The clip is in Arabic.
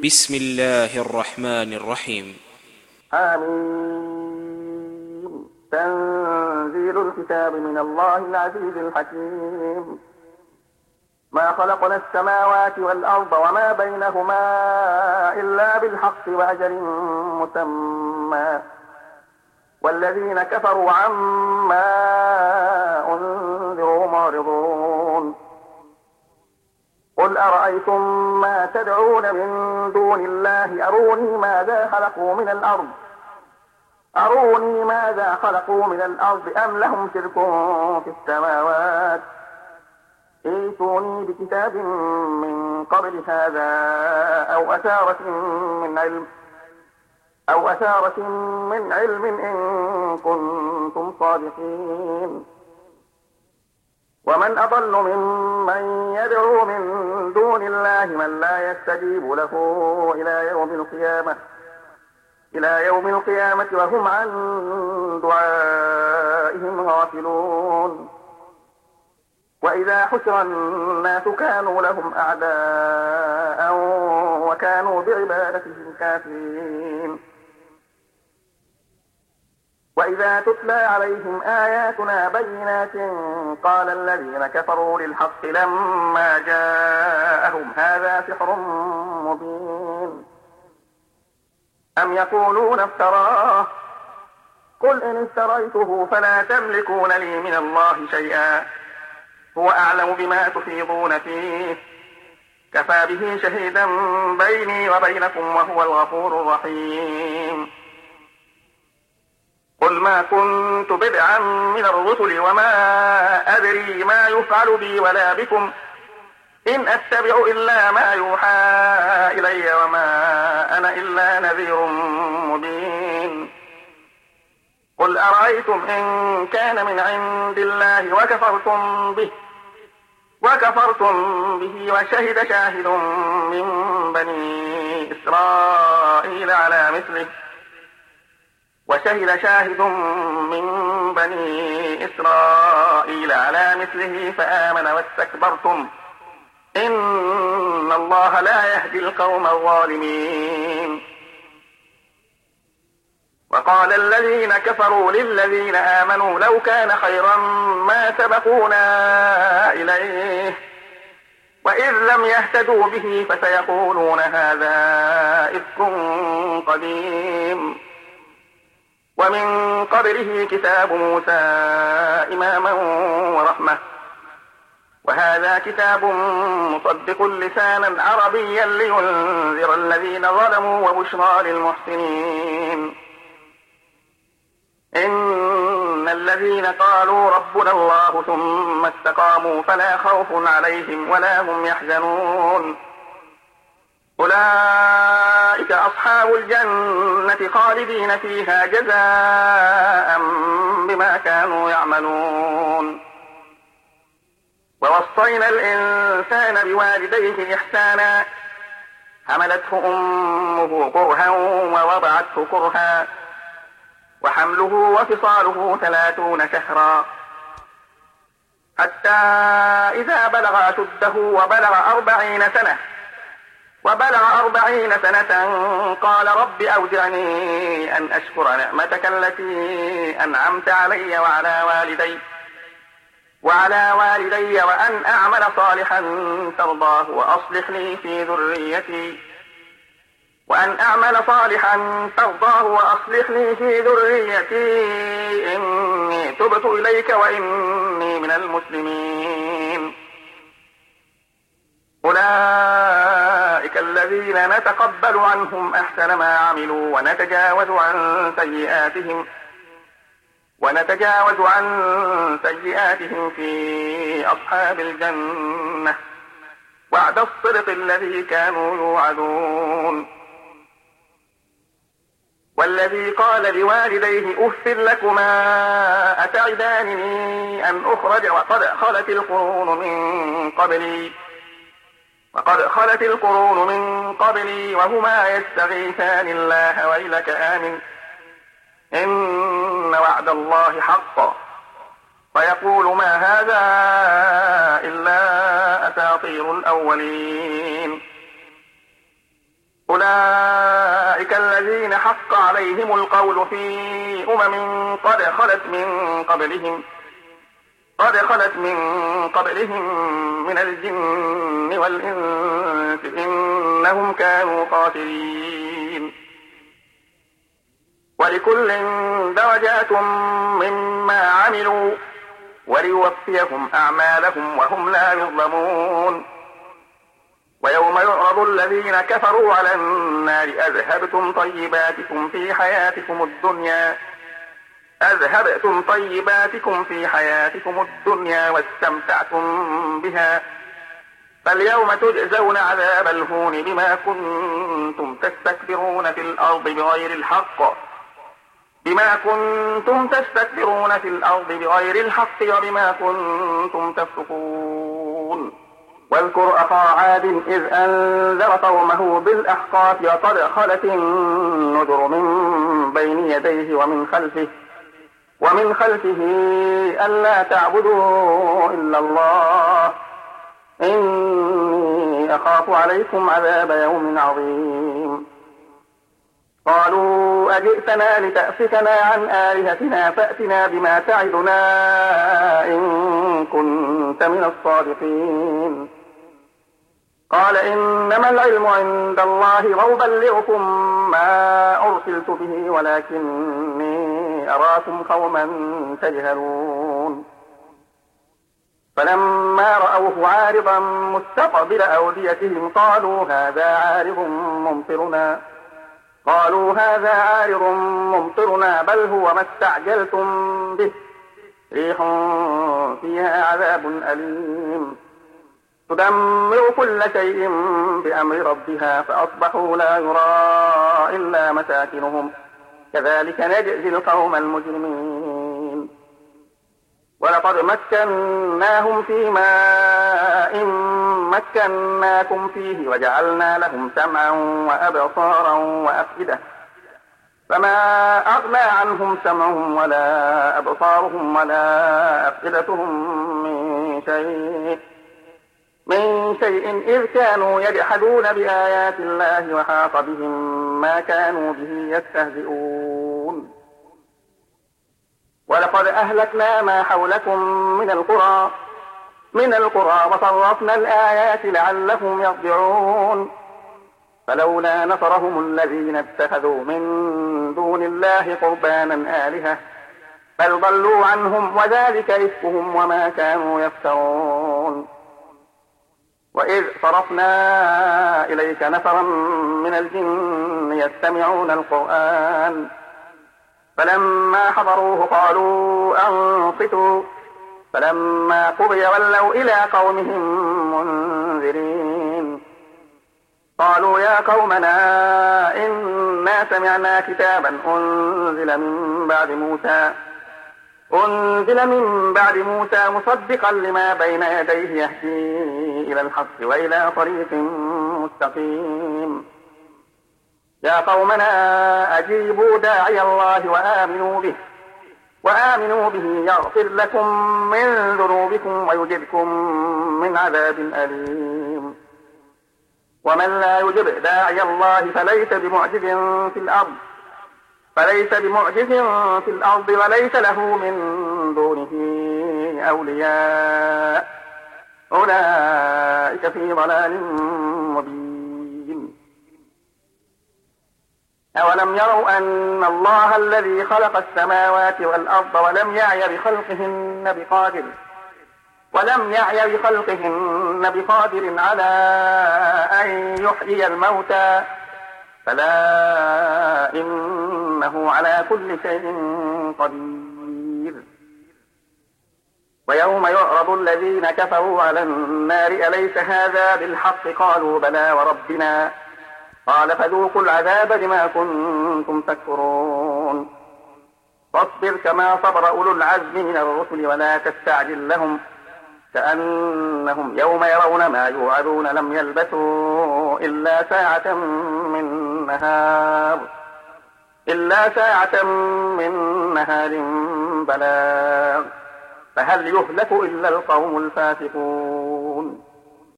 بسم الله الرحمن الرحيم. حميم. تنزيل الكتاب من الله العزيز الحكيم. ما خلقنا السماوات والأرض وما بينهما إلا بالحق وأجل مسمى، والذين كفروا عما أنذروا معرضون. قل أرأيتم ما تدعون من دون الله أروني ماذا خلقوا من الأرض أم لهم شرك في السماوات، ائتوني بكتاب من قبل هذا أو أثارة من علم إن كنتم صادقين. ومن أضل ممن يدعو من دون الله من لا يستجيب له إلى يوم القيامة وهم عن دعائهم غافلون. وإذا حشر الناس كانوا لهم أعداء وكانوا بعبادتهم كافرين. وإذا تتلى عليهم آياتنا بينات قال الذين كفروا للحق لما جاءهم هذا سحر مبين. أم يقولون افتراه، قل إن افتريته فلا تملكون لي من الله شيئا، هو أعلم بما تفيضون فيه، كفى به شهيدا بيني وبينكم وهو الغفور الرحيم. قل ما كنت بدعا من الرسل وما أدري ما يفعل بي ولا بكم، إن أتبع إلا ما يوحى إلي وما أنا إلا نذير مبين. قل أرأيتم إن كان من عند الله وكفرتم به وشهد شاهد من بني إسرائيل على مثله فآمن واستكبرتم إن الله لا يهدي القوم الظالمين. وقال الذين كفروا للذين آمنوا لو كان خيرا ما سبقونا إليه، وإذ لم يهتدوا به فسيقولون هذا إفك قديم. ومن قبله كتاب موسى إماما ورحمة، وهذا كتاب مصدق لسانا عربيا لينذر الذين ظلموا وبشرى للمحسنين. إن الذين قالوا ربنا الله ثم استقاموا فلا خوف عليهم ولا هم يحزنون، أولئك أصحاب الجنة خالدين فيها جزاء بما كانوا يعملون. ووصينا الإنسان بوالديه إحسانا، حملته أمه كرها ووضعته كرها، وحمله وفصاله 30 شهرا، حتى إذا بلغ أشده وبلغ 40 سنة قال رب أوزعني أن أشكر نعمتك التي أنعمت علي وعلى والدي وأن أعمل صالحا ترضاه وأصلح لي في ذريتي إني تبت إليك وإني من المسلمين. أولئك الذين نتقبل عنهم أحسن ما عملوا ونتجاوز عن سيئاتهم في أصحاب الجنة، وعد الصدق الذي كانوا يوعدون. والذي قال لوالديه أف لكما أتعدانني أن أخرج وقد خلت القرون من قبلي وهما يستغيثان الله ويلك آمن إن وعد الله حق، فيقول ما هذا إلا أساطير الأولين. أولئك الذين حق عليهم القول في قد خلت من قبلهم من الجن والإنس إنهم كانوا خاسرين. ولكل درجات مما عملوا وليوفيهم أعمالهم وهم لا يظلمون. ويوم يعرض الذين كفروا على النار أذهبتم طيباتكم في حياتكم الدنيا واستمتعتم بها فاليوم تجزون عذاب الهون بما كنتم تستكبرون في الأرض بغير الحق وبما كنتم تفسقون. واذكر أخا عاد إذ أنذر قومه بالأحقاف وقد خلت النذر من بين يديه ومن خلفه ألا تعبدوا إلا الله إني أخاف عليكم عذاب يوم عظيم. قالوا أجئتنا لتأفكنا عن آلهتنا فأتنا بما تعدنا إن كنت من الصادقين. قال إنما العلم عند الله وأبلغكم ما أرسلت به ولكني أراكم قوما تجهلون. فلما رأوه عارضا مستقبل أوديتهم قالوا هذا عارض ممطرنا بل هو ما استعجلتم به ريح فيها عذاب أليم تدمر كل شيء بأمر ربها فأصبحوا لا يرى إلا مساكنهم كذلك نجزي القوم المجرمين. ولقد مكناهم في ماء مكناكم فيه وجعلنا لهم سمعا وأبصارا وأفئدة فما أغنى عنهم سمعهم ولا أبصارهم ولا أفئدتهم من شيء إذ كانوا يجحدون بآيات الله وحاق بهم ما كانوا به يستهزئون. ولقد أهلكنا ما حولكم من القرى وصرفنا الآيات لعلهم يرجعون. فلولا نصرهم الذين اتخذوا من دون الله قربانا آلهة بل ضلوا عنهم وذلك إفكهم وما كانوا يفترون. وإذ صرفنا إليك نفرا من الجن يستمعون القرآن فلما حضروه قالوا أنصتوا فلما قضي ولوا إلى قومهم منذرين. قالوا يا قومنا إنا سمعنا كتابا أنزل من بعد موسى مصدقا لما بين يديه يهدي إلى الحق وإلى طريق مستقيم. يا قومنا أجيبوا داعي الله وآمنوا به يغفر لكم من ذنوبكم ويجركم من عذاب أليم. ومن لا يجب داعي الله فليس بمعجز في الأرض وليس له من دونه أولياء أولئك في ضلال مبين. أولم يروا أن الله الذي خلق السماوات والأرض ولم يعي بخلقهن بقادر على أن يحيي الموتى فلا إنه على كل شيء قدير. ويوم يعرض الذين كفروا على النار أليس هذا بالحق قالوا بلى وربنا قال فذوقوا العذاب بما كنتم تكفرون. فاصبر كما صبر أولو العزم من الرسل ولا تستعجل لهم كأنهم يوم يرون ما يوعدون لم يلبثوا إلا ساعة من نهار بلاغ فهل يهلك إلا القوم الفاسقون.